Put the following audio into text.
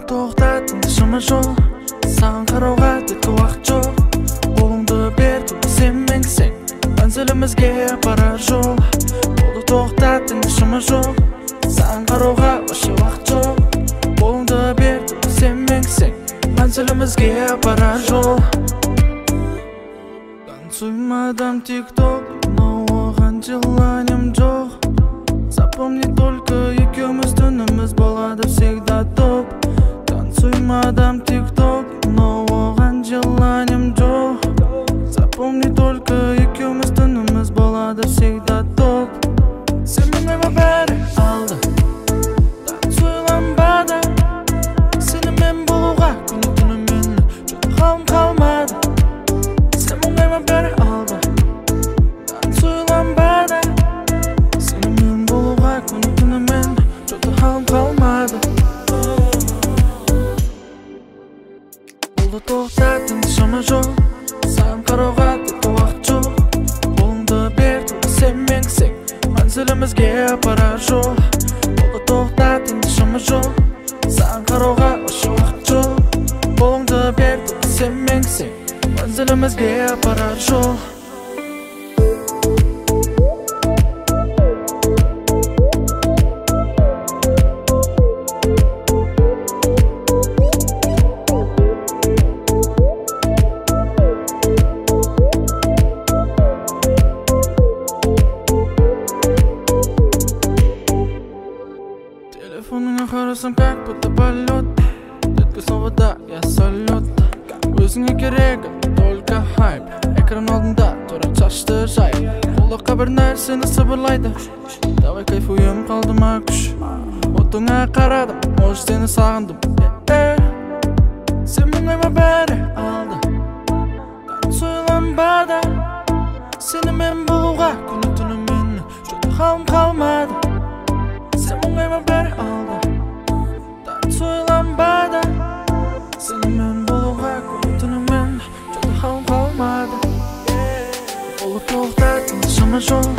тоқтаттың шама жол, саған қарауға теткі уақыт жоқ. Қолыңды бер, сен менсің, мәнзілімізге барар жол. Қолды тоқтаттың шама жол, саған қарауға вообще уақыт жоқ. Қолыңды бер, сен менсің, мәнзілімізге барар жол. Танцуймадам тик-ток, но оған желанием жоқ. Запомни только, екеуміз түніміз болады всегда топ. Танцуймадам тик-ток, но оған желанием жоқ. Запомни только, екеуміз түніміз болады всегда топ. Сен менімен бәрі алды, танцуйланбады. Сенімен болуға күні-түнімен жолда қалым қалмады. Сен менімен бәрі алды, танцуйланбады. Сенімен болуға күні-түнімен жолда қалым қалмады. Қолды тоқтаттың шама жол, саған қарауға теткі уақыт жоқ. Қолыңды бер, сен менсің, мәнзілімізге барар жол. Қолды тоқтаттың шама жол, саған қарауға вообще уақыт жоқ. Қолыңды бер, сен менсің, мәнзілімізге барар жол. Телефоныңа қарасам, как будто полет. Детка снова да, я салют. Өзіңе керегі только хайп. Экран алдында тұра шашты жай. Құлаққа бір нәрсені сыбырлайды. Давай кайфуем, қалды ма күш. Отыңа қарадым, может сені сағындым. Сен менімен бәрі алды, танцуйланбады. Сенімен болуға күні-түнімен жолда қалым қалмады. Сен менімен бәрі алды, танцуйланбады. Сенімен болуға күні-түнімен жолда қалым қалмады. Қолды тоқтаттың шама жол,